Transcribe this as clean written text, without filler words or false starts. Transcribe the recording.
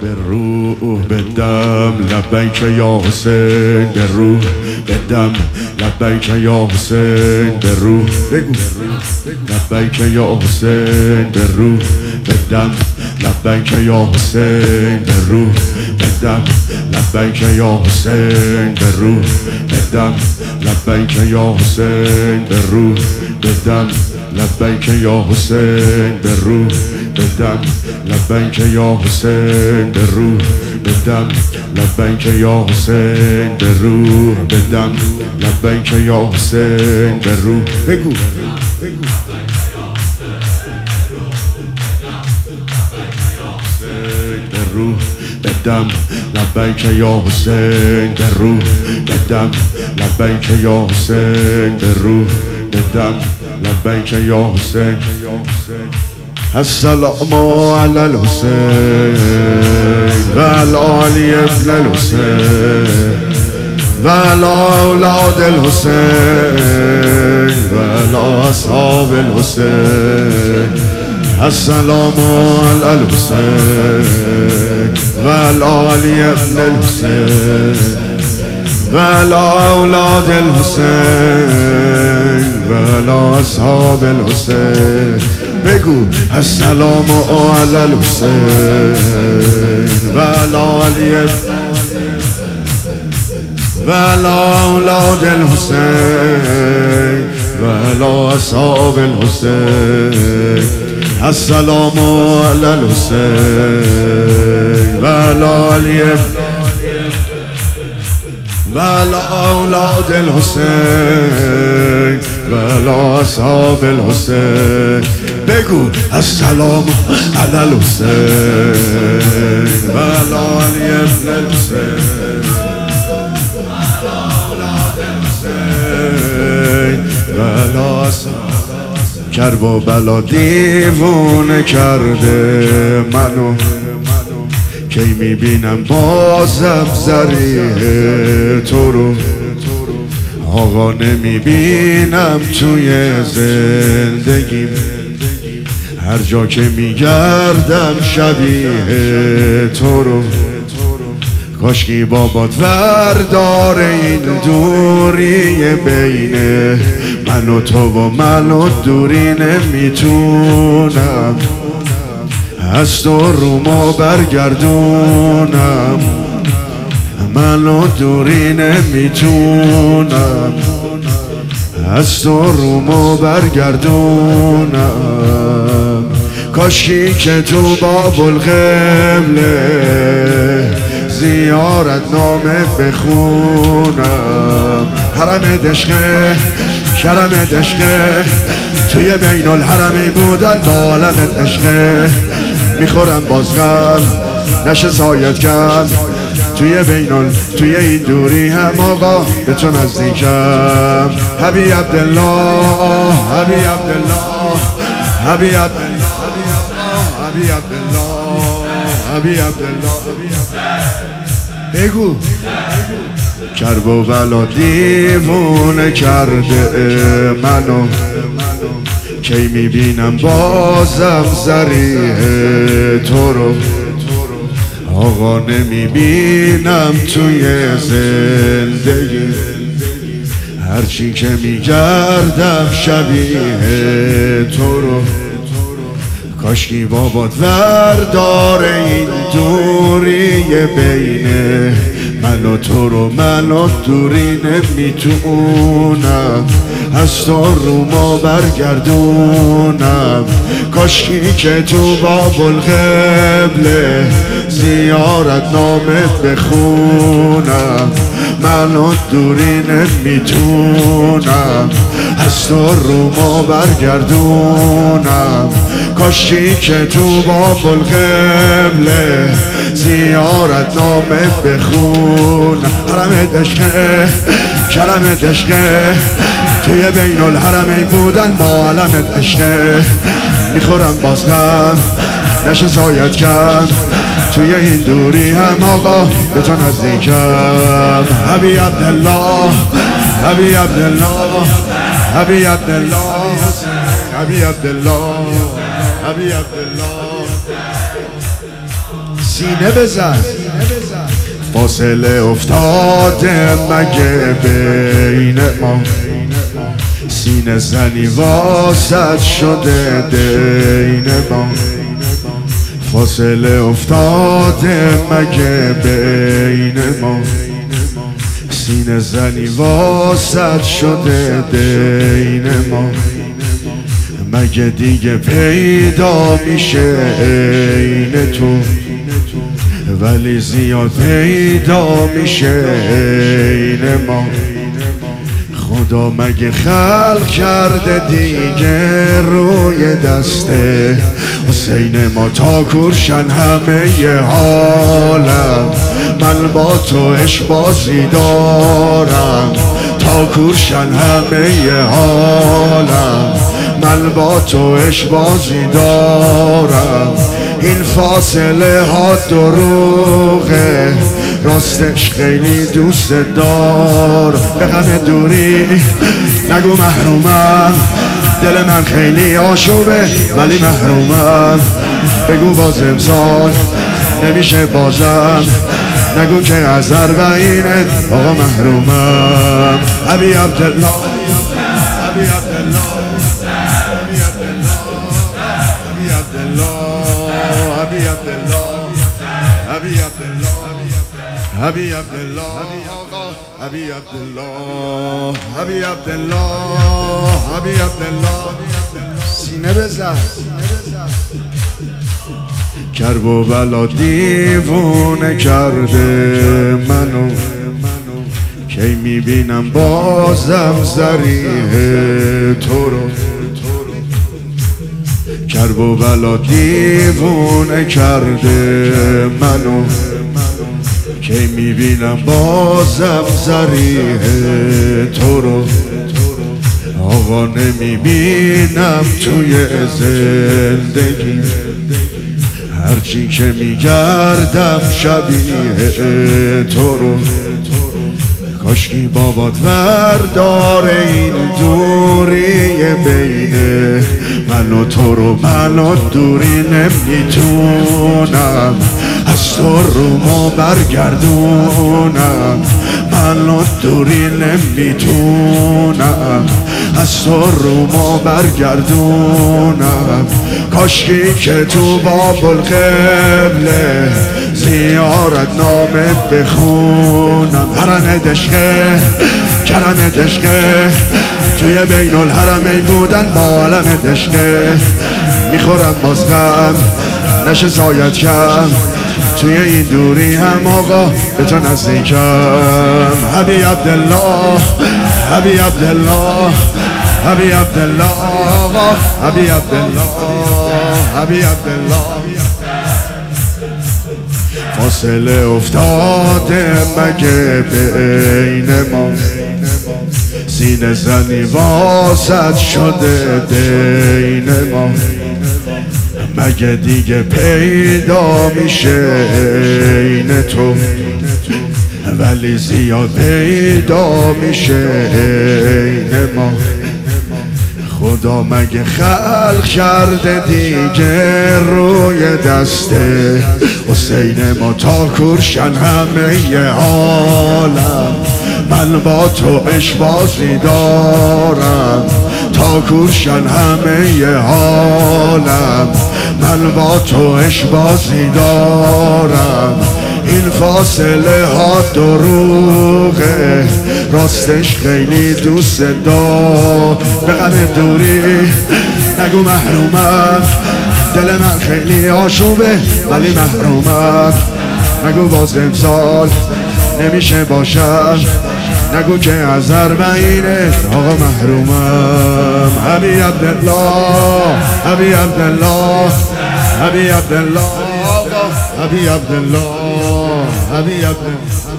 به روح بدم لبیک یا حسین، به روح بدم لبیک یا حسین، به روح بگو لبیک یا حسین، به روح بدم لبیک یا حسین، به روح بدم لبیک یا حسین، به روح بدم لبیک یا حسین، به روح بدم لبیک یا حسین، به روح بدم لبیک یا حسین، به روح بدم لبیک یا حسین، به روح بدم لبیک یا حسین، به روح بگو به روح بدم لبیک یا حسین، به روح بدم لبیک یا حسین، به روح بدم لبیک یا حسین. السلام علی الحسین و علی علی ابن الحسین و علی اولاد الحسین و علی اصحاب الحسین. السلام علی الحسین و علی علی ابن الحسین و علی اولاد الحسین و علی اصحاب الحسین. بگو السلام علی الحسین و علی علی و علی اولاد الحسین و علی اصحاب الحسین. السلام علی الحسین و علی علی و علی اولاد الحسین و علی اصحاب الحسین. بگو السلام علی الحسین و علی علی ابن الحسین و علی اصحاب. کرب و بلا دیوونه کرده منو، کی میبینم بازم ذریح تو رو. آقا نمیبینم توی زندگیم، هر جا که میگردم شبیه تو رو. کاشکی بابات وردار این دوری بین من و تو و من و دوری نمیتونم از تو رومو برگردونم. من و دوری نمیتونم از تو رومو برگردونم. کاشکی که تو باب القبله زیارت نامه بخونم. حرم دشقه شرم دشقه توی بین الحرمی بودن با عالم عشقه. میخورم بازغم نشه سایت کرد توی این دوری هم آقا به تو نزدیکم. حبی عبدالله حبی عبدالله حبی عبدالله حبی عبدالله حبی عبدالله. بگو کرب و بلا دیوونه کرده منو، کی میبینم بازم ذریح تو رو. آقا نمیبینم توی زندگی، هرچی که میگردم شبیه تو رو. کاشکی بابات وردار این دوری بین من و تو رو. من و دوری نمیتونم از تو رومو برگردونم. کاشکی که تو باب القبله زیارت نامه بخونم. من و دوری نمیتونم از تو رومو برگردونم. کاشکی که تو باب القبله زیارت نامه بخونم. حرم دشقه کرم دشقه توی بین الحرمی بودن با علم عشقه. میخورم بازغم نشه سایت کرد توی این دوری هم آقا به تو نزدیکم. حبی عبدالله حبی عبدالله حبی عبدالله حبی عبدالله حبی عبدالله. سینه بزن فاصله افتاده مگه بین ما سینه زنی واسط شده دین ما فاصله افتاده مگه بین ما سینه زنی واسط شده دین ما مگه دیگه پیدا میشه عین تو ولی زیاد پیدا میشه عین ما خدا مگه خلق کرده دیگه روی دست حسین ما تا کورشن همه ی حالم من با تو عشق بازی دارم تا کورشن همه ی حالم من با تو عشق بازی دارم این فاصله ها دروغه راستش خیلی دوست دار به غم دوری نگو محرومم دل من خیلی آشوبه ولی محرومم بگو باز امسال نمیشه بازم نگو که از اربعینت آقا محرومم ابی عبدالله ابی عبدالله ابی عبدالله ابی عبدالله ابی عبدالله ابی عبدالله ابی عبدالله ابی عبدالله ابی عبدالله سینه بزن کرب و بلا دیوونه کرده منو کی میبینم بازم ذریح تو رو کرب و بلا دیوونه کرده منو کی میبینم بازم ذریح تو رو آقا نمیبینم توی زندگی هرچی که میگردم شبیه تو رو کاشکی بابات برداره این دوری بین من و تو رو من و دوری نمیتونم از تو رومو برگردونم من و دوری نمیتونم از تو رومو برگردونم کاشکی که تو باب القبله زیارت نامه بخونم حرم دشقه کرم دشقه توی بین الحرمین بودن با عالم دشقه میخورم باز غم نشه زاید کم توی این دوری هم آقا به تو نزدیکم ابی عبدالله ابی عبدالله ابی عبدالله آقا ابی عبدالله ابی عبدالله فاصله افتاده مگه بین ما سینه زنی واسط شده دین ما مگه دیگه پیدا میشه عین تو ولی زیاد پیدا میشه عین ما خدا مگه خلق کرده دیگه روی دسته حسین ما تا کورشن همه ی عالم من با تو عشق بازی دارم تا کورشن همه ی عالم من با تو عشق بازی دارم این فاصله ها دروغه راستش خیلی دوست دار به غم دوری نگو محرومم دل من خیلی آشوبه ولی محرومم نگو باز امسال نمیشه باشم نگو که از اربعینت آقا محرومم ابی عبدالله ابی عبدالله ابی عبدالله ابی عبدالله ابی عبدالله